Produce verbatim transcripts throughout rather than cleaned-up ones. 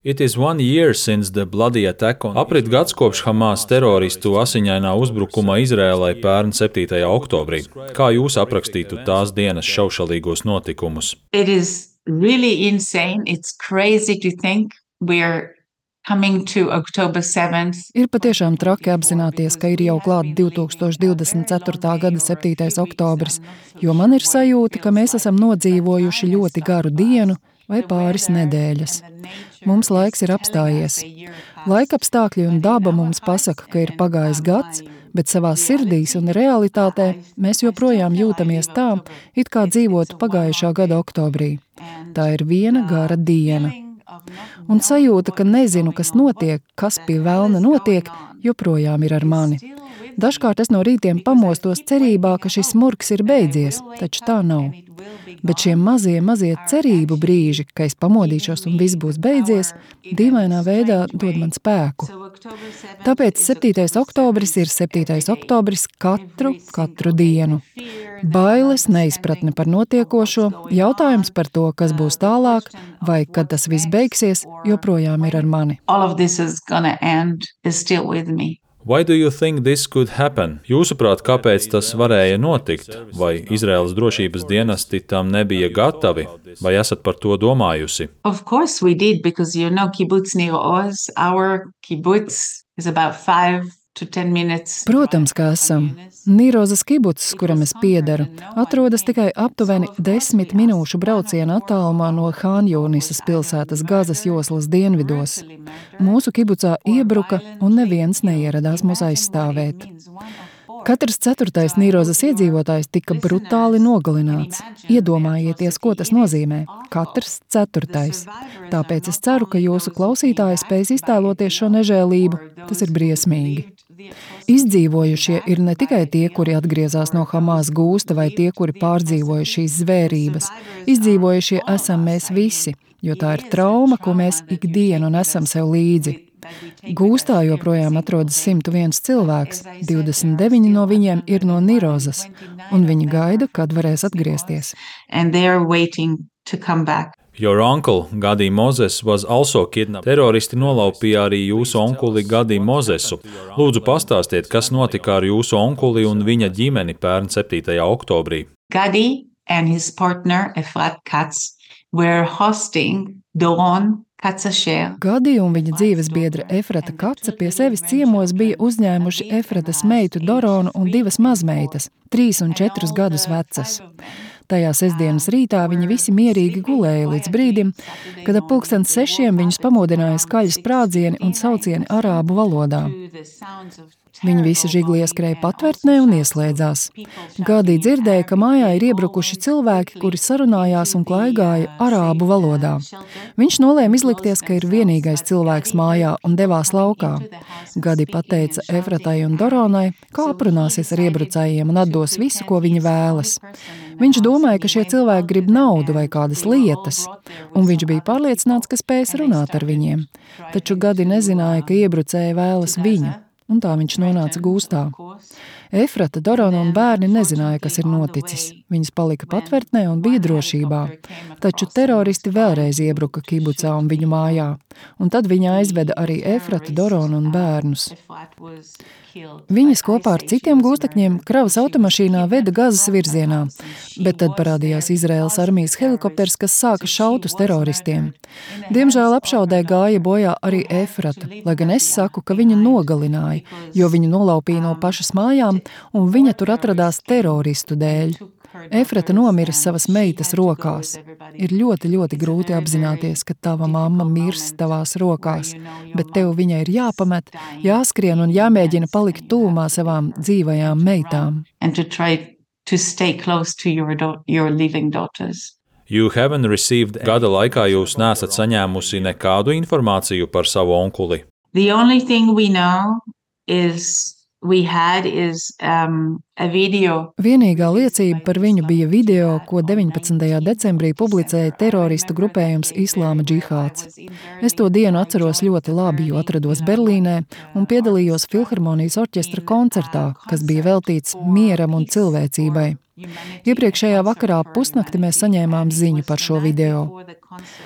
It is one year since the bloody attack on... Aprit gads kopš Hamas teroristu asiņainā uzbrukuma Izrēlai pērn septītajā oktobrī. Kā jūs aprakstītu tās dienas šaušalīgos notikumus? It is really insane. It's crazy to think we're coming to October seventh. Ir patiešām traki apzināties, ka ir jau klāt divtūkstoš divdesmit ceturtā gada septītais oktobris, jo man ir sajūta, ka mēs esam nodzīvojuši ļoti garu dienu vai pāris nedēļas. Mums laiks ir apstājies. Laikapstākļi un daba mums pasaka, ka ir pagājis gads, bet savā sirdīs un realitātē mēs joprojām jūtamies tā, it kā dzīvotu pagājušā gada oktobrī. Tā ir viena gara diena. Un sajūta, ka nezinu, kas notiek, kas pie velna notiek, joprojām ir ar mani. Dažkārt es no rītiem pamostos cerībā, ka šis smurks ir beidzies, taču tā nav. Bet šie mazie, mazie cerību brīži, ka es pamodīšos un viss būs beidzies, dīvainā veidā dod man spēku. Tāpēc septītais oktobris ir septītais oktobris katru, katru dienu. Bailes, neizpratne par notiekošo, jautājums par to, kas būs tālāk, vai kad tas viss beigsies, joprojām ir ar mani. All of this is gonna end is still with me. Why do you think this could happen? Jūsuprāt, kāpēc tas varēja notikt? Vai Izraēlas drošības dienesti tam nebija gatavi? Vai esat par to domājusi? Of course we did, because you know kibbutz Nir Oz, our kibbutz is about five to ten minutes. Protams, ka esam. Nīrozas kibuts, kuram es piedaru, atrodas tikai aptuveni desmit minūšu brauciena attālumā no Hānjūnisas pilsētas Gazas joslas dienvidos. Mūsu kibucā iebruka un neviens neieradās mūs aizstāvēt. Katrs ceturtais Nīrozas iedzīvotājs tika brutāli nogalināts. Iedomājieties, ko tas nozīmē. Katrs ceturtais. Tāpēc es ceru, ka jūsu klausītāji spēs iztēloties šo nežēlību. Tas ir briesmīgi. Izdzīvojušie ir ne tikai tie, kuri atgriezās no Hamas gūsta, vai tie, kuri pārdzīvoja šīs zvērības. Izdzīvojušie esam mēs visi, jo tā ir trauma, ko mēs ikdienu nesam sev līdzi. Gūstā joprojām atrodas simt viens cilvēks, divdesmit deviņi no viņiem ir no Nīrozas, un viņi gaida, kad varēs atgriezties. And they are waiting to come back. Your uncle, Gadi Moses, was also kidnapped. Teroristi nolaupīja arī jūsu onkuli Gadi Mozesu. Lūdzu, pastāstiet, kas notika ar jūsu onkuli un viņa ģimeni pērn septītajā oktobrī. Gadi and his partner Efrat Katz were hosting Doron Katzasher. Gadi un viņa dzīves biedra Efrata Katza pie sevis ciemos bija uzņēmuši Efratas meitu Doronu un divas mazmeitas, trīs un četrus gadus vecas. Tajā sestdienas rītā viņi visi mierīgi gulēja līdz brīdim, kad ap pulksten sešiem viņus pamodināja skaļi sprādzieni un saucieni arābu valodā. Viņi visi žigli ieskrēja patvērtnē un ieslēdzās. Gadi dzirdēja, ka mājā ir iebrukuši cilvēki, kuri sarunājās un klaigāja arābu valodā. Viņš nolēma izlikties, ka ir vienīgais cilvēks mājā un devās laukā. Gadi pateica Efratai un Doronai, kā aprunāsies ar iebrucējiem un atdos visu, ko viņi vēlas. Viņš domāja, ka šie cilvēki grib naudu vai kādas lietas, un viņš bija pārliecināts, ka spēs runāt ar viņiem. Taču Gadi nezināja, ka iebrucēji vēlas viņu. Un tā viņš nonāca gūstā. Efrata, Dorona un bērni nezināja, kas ir noticis. Viņas palika patvērtnē un bija drošībā. Taču teroristi vēlreiz iebruka kibucā un viņu mājā. Un tad viņa aizveda arī Efratu, Doronu un bērnus. Viņas kopā ar citiem gūstekņiem kravas automašīnā veda Gazas virzienā, bet tad parādījās Izraēlas armijas helikopters, kas sāka šaut uz teroristiem. Diemžēl apšaudē gāja bojā arī Efrata, lai gan es saku, ka viņu nogalināja, jo viņu nolaupīja no pašas mājām, un viņa tur atradās teroristu dēļ. Efrata nomira savas meitas rokās. Ir ļoti, ļoti grūti apzināties, ka tava mamma mirs tavās rokās, bet tev viņai ir jāpamet, jāskrien un jāmēģina palikt tūmā savām dzīvajām meitām. And to try to stay close to your, do- your living daughters. You haven't received... Gada laikā jūs neesat saņēmusi nekādu informāciju par savu onkuli. The only thing we know is we had is um, a video. Vienīgā liecība par viņu bija video, ko deviņpadsmitajā decembrī publicēja teroristu grupējums Islāma džihāds. Es to dienu atceros ļoti labi, jo atrados Berlīnē un piedalījos Filharmonijas orķestra koncertā, kas bija veltīts mieram un cilvēcībai. Iepriekšējā vakarā pusnakti mēs saņēmām ziņu par šo video.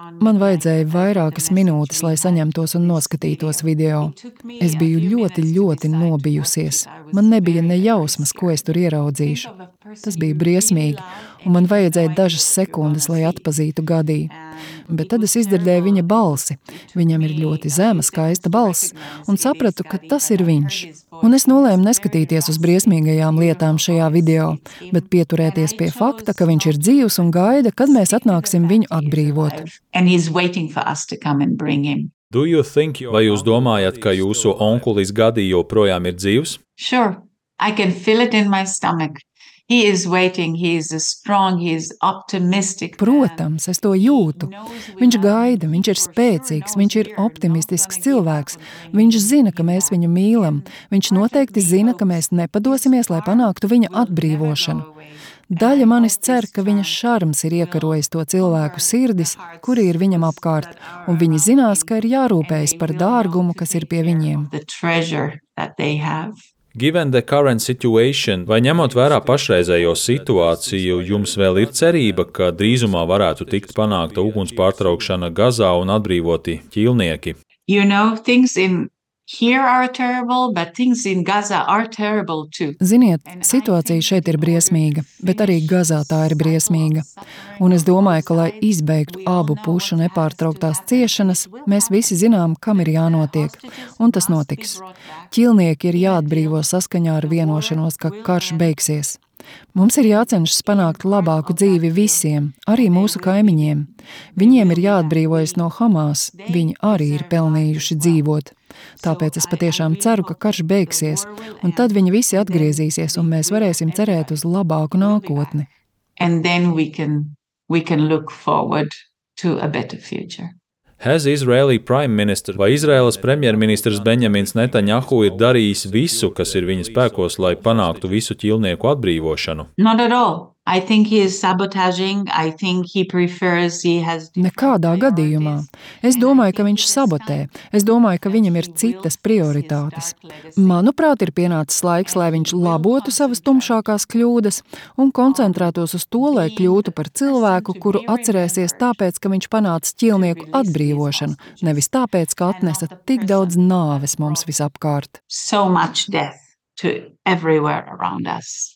Man vajadzēja vairākas minūtes, lai saņemtos un noskatītos video. Es biju ļoti, ļoti nobijusies. Man nebija ne jausmas, ko es tur ieraudzīšu. Tas bija briesmīgi, un man vajadzēja dažas sekundes, lai atpazītu Gadī. Bet tad es izdzirdēju viņa balsi. Viņam ir ļoti zema, skaista balss, un sapratu, ka tas ir viņš. Un es nolēmu neskatīties uz briesmīgajām lietām šajā video, bet pieturēties pie fakta, ka viņš ir dzīvs un gaida, kad mēs atnāksim viņu atbrīvot. And he's waiting for us to come and bring him. Do you think, vai jūs domājat, ka jūsu onkulis Gadī joprojām ir dzīvs? Sure, I can feel it in my stomach. He is waiting, he is a strong, he is optimistic. Protams, es to jūtu. Viņš gaida, viņš ir spēcīgs, viņš ir optimistisks cilvēks. Viņš zina, ka mēs viņu mīlam. Viņš noteikti zina, ka mēs nepadosimies, lai panāktu viņa atbrīvošanu. Daļa manis cer, ka viņa šarms ir iekarojis to cilvēku sirdis, kuri ir viņam apkārt, un viņi zinās, ka ir jārūpējas par dārgumu, kas ir pie viņiem. The treasure that they have. Given the current situation, vai ņemot vērā pašreizējo situāciju, jums vēl ir cerība, ka drīzumā varētu tikt panākta uguns pārtraukšana Gazā un atbrīvoti ķīlnieki? You know, things in here are terrible, but things in Gaza are terrible too. Ziniet, situācija šeit ir briesmīga, bet arī Gazā tā ir briesmīga. Un es domāju, ka, lai izbeigtu abu pušu nepārtrauktās ciešanas, mēs visi zinām, kam ir jānotiek, un tas notiks. Ķilnieki ir jāatbrīvo saskaņā ar vienošanos, ka karš beigsies. Mums ir jācenšas panākt labāku dzīvi visiem, arī mūsu kaimiņiem. Viņiem ir jāatbrīvojas no Hamas, viņi arī ir pelnījuši dzīvot. Tāpēc es patiešām ceru, ka karš beigsies, un tad viņi visi atgriezīsies, un mēs varēsim cerēt uz labāku nākotni. And then we can, we can look forward to a better future. Has Israeli Prime Minister vai Izraēlas premjerministrs Benjamins Netanjahu ir darījis visu, kas ir viņa spēkos, lai panāktu visu ķīlnieku atbrīvošanu? Not at all. I think he is sabotaging. I think he prefers, he has... Nekādā gadījumā. Es domāju, ka viņš sabotē. Es domāju, ka viņam ir citas prioritātes. Manuprāt, ir pienācis laiks, lai viņš labotu savas tumšākās kļūdas un koncentrētos uz to, lai kļūtu par cilvēku, kuru atcerēsies tāpēc, ka viņš panāca ķīlnieku atbrīvošanu, nevis tāpēc, ka atnesa tik daudz nāves mums visapkārt. So much death to everywhere around us.